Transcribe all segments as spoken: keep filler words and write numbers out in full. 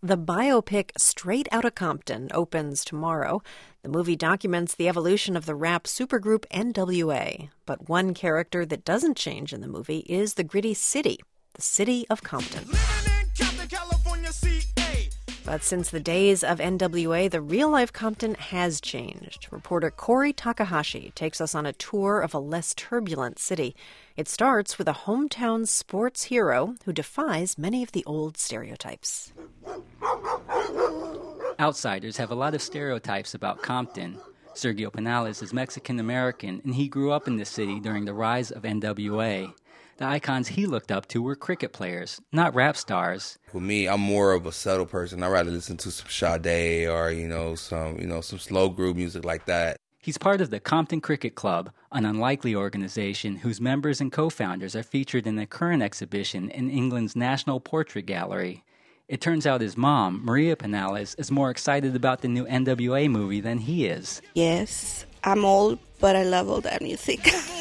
The biopic Straight Outta Compton opens tomorrow. The movie documents the evolution of the rap supergroup N W A. But one character that doesn't change in the movie is the gritty city, the city of Compton. Compton, California, C A. But since the days of N W A, the real-life Compton has changed. Reporter Corey Takahashi takes us on a tour of a less turbulent city. It starts with a hometown sports hero who defies many of the old stereotypes. Outsiders have a lot of stereotypes about Compton. Sergio Pinales is Mexican-American, and he grew up in the city during the rise of N W A. The icons he looked up to were cricket players, not rap stars. For me, I'm more of a subtle person. I'd rather listen to some Sade or, you know, some, you know, some slow groove music like that. He's part of the Compton Cricket Club, an unlikely organization whose members and co-founders are featured in the current exhibition in England's National Portrait Gallery. It turns out his mom, Maria Pinales, is more excited about the new N W A movie than he is. Yes, I'm old, but I love all that music.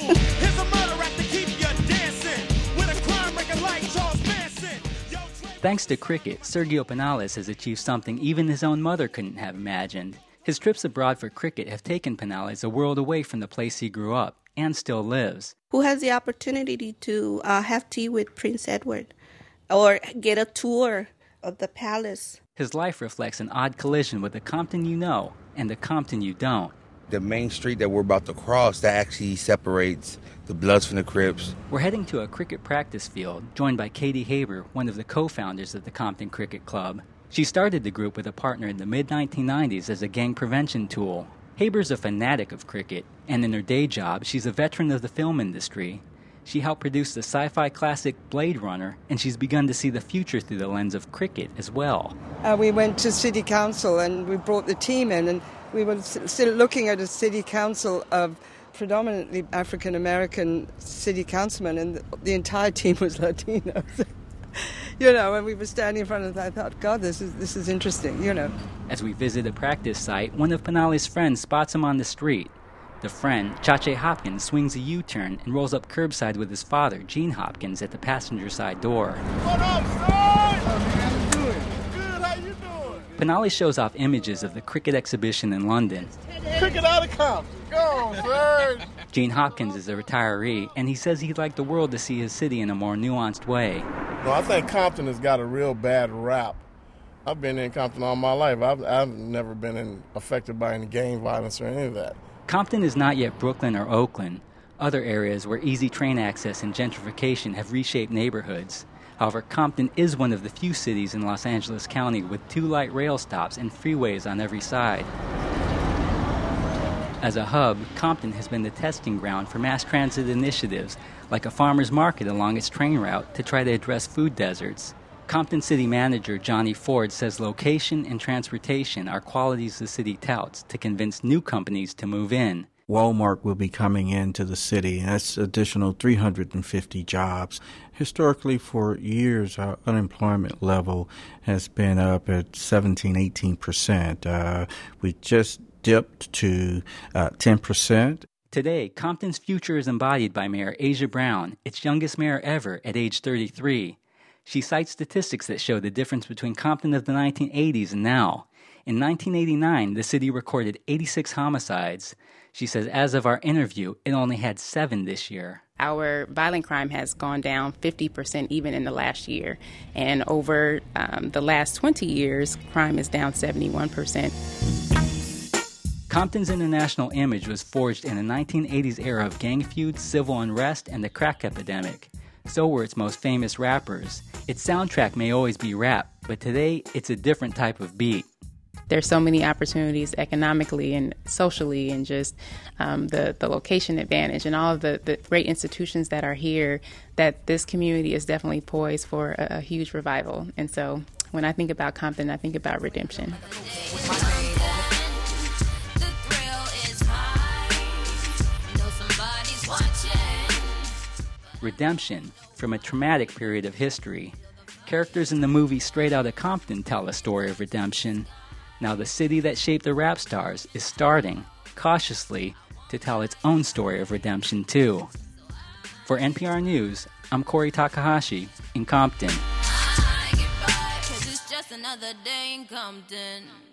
Thanks to cricket, Sergio Pinales has achieved something even his own mother couldn't have imagined. His trips abroad for cricket have taken Pinales a world away from the place he grew up and still lives. Who has the opportunity to uh, have tea with Prince Edward or get a tour of the palace? His life reflects an odd collision with the Compton you know and the Compton you don't. The main street that we're about to cross, that actually separates the Bloods from the Crips. We're heading to a cricket practice field, joined by Katie Haber, one of the co-founders of the Compton Cricket Club. She started the group with a partner in the mid nineteen nineties as a gang prevention tool. Haber's a fanatic of cricket, and in her day job, she's a veteran of the film industry. She helped produce the sci-fi classic Blade Runner, and she's begun to see the future through the lens of cricket as well. Uh, we went to City Council, and we brought the team in, and we were still looking at a City Council of predominantly African-American city councilmen, and the, the entire team was Latinos. You know, and we were standing in front of that, I thought, God, this is this is interesting, you know. As we visit a practice site, one of Pinales' friends spots him on the street. The friend, Chache Hopkins, swings a U-turn and rolls up curbside with his father, Gene Hopkins, at the passenger side door. What up, son? How you doing? Good, how you doing? Pinales shows off images of the cricket exhibition in London. Cricket out of Compton. Go, sir. Gene Hopkins is a retiree, and he says he'd like the world to see his city in a more nuanced way. No, I think Compton has got a real bad rap. I've been in Compton all my life. I've, I've never been in, affected by any gang violence or any of that. Compton is not yet Brooklyn or Oakland, other areas where easy train access and gentrification have reshaped neighborhoods. However, Compton is one of the few cities in Los Angeles County with two light rail stops and freeways on every side. As a hub, Compton has been the testing ground for mass transit initiatives, like a farmer's market along its train route to try to address food deserts. Compton City Manager Johnny Ford says location and transportation are qualities the city touts to convince new companies to move in. Walmart will be coming into the city. That's additional three hundred fifty jobs. Historically, for years, our unemployment level has been up at seventeen, eighteen percent. Uh, we just dipped to uh, ten percent. Today, Compton's future is embodied by Mayor Asia Brown, its youngest mayor ever at age thirty-three. She cites statistics that show the difference between Compton of the nineteen eighties and now. In nineteen eighty-nine, the city recorded eighty-six homicides. She says as of our interview, it only had seven this year. Our violent crime has gone down fifty percent even in the last year. And over um, the last twenty years, crime is down seventy-one percent. Compton's international image was forged in the nineteen eighties era of gang feuds, civil unrest, and the crack epidemic. So were its most famous rappers. Its soundtrack may always be rap, but today it's a different type of beat. There's so many opportunities economically and socially, and just um, the, the location advantage and all of the, the great institutions that are here, that this community is definitely poised for a, a huge revival. And so when I think about Compton, I think about redemption. Redemption from a traumatic period of history. Characters in the movie Straight Outta Compton tell a story of redemption. Now the city that shaped the rap stars is starting, cautiously, to tell its own story of redemption too. For N P R News, I'm Corey Takahashi in Compton. another day in Compton.